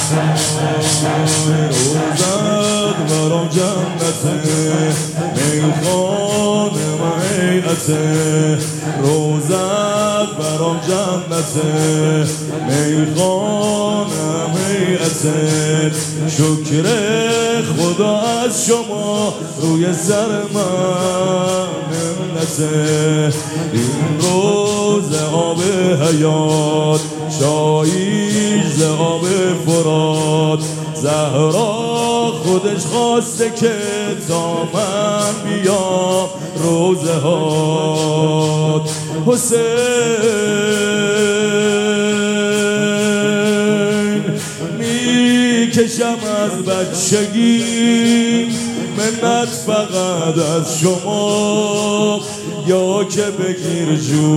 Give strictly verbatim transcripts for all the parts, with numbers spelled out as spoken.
روزت برام جنته میخانه مهیعته روزت برام جنته میخانه مهیعته شکر خدا از شما روی سر من منته این روز آب حیات شایش ز آب فرات زهرا خودش خواسته که تا من بیام روزه هات حسین میکشم از بچگی منت فقط از شما یا که بگیر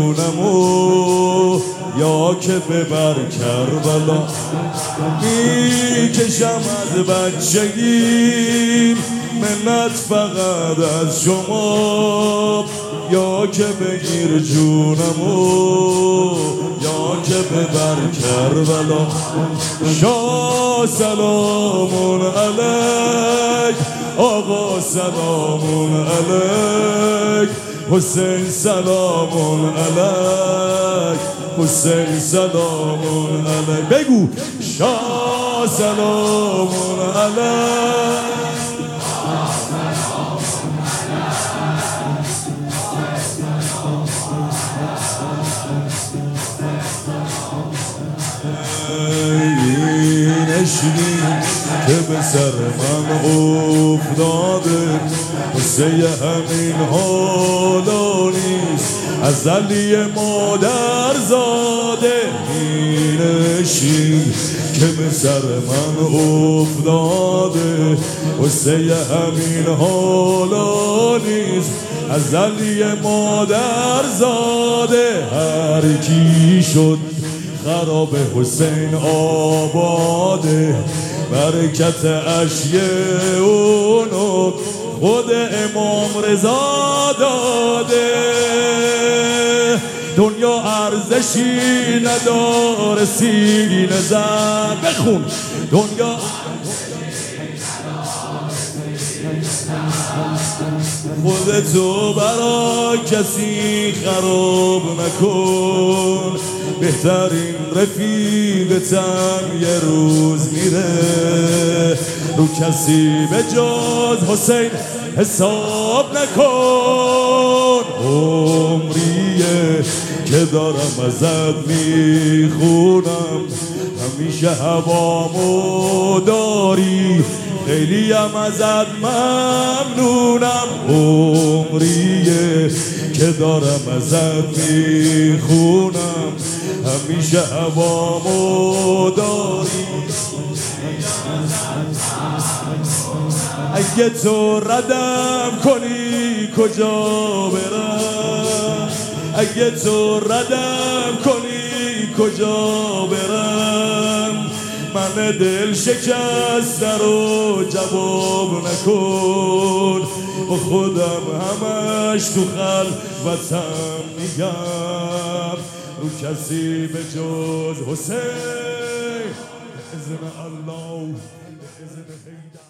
جونمو یا که ببر کربلا میکشم از بچگی منت فقط از شما یا که بگیر جونمو یا که ببر کربلا شاه سلامون علیک آقا سلامون علیک حسین سلامون علیک حسین سلامون علیک بگو شاه سلامون علیک نشنید که به سر من افتاده قصه همین حالا نیست ازلی مادر زاده نشنید که به سر من افتاده قصه همین حالا نیست ازلی مادر زاده هر کی شد خراب حسین آباده برکت اشیه اونو خود امام رضا داده دنیا ارزشی نداره سینه زن بخون دنیا خودتو برا کسی خراب نکن بهترین رفیقتم یه روز میره رو کسی به جز حسین حساب نکن عمریه که دارم ازت میخونم همیشه هوامو داری خیلی هم ازت ممنونم عمریه که دارم ازت میخونم همیشه هوامو داری اگه تو ردم کنی کجا برم اگه تو ردم کنی کجا برم من دل شکسته رو جواب نکن با خودم همش تو خلوتم میگم رو کسی به جز حسین اذن الله اذن حیدر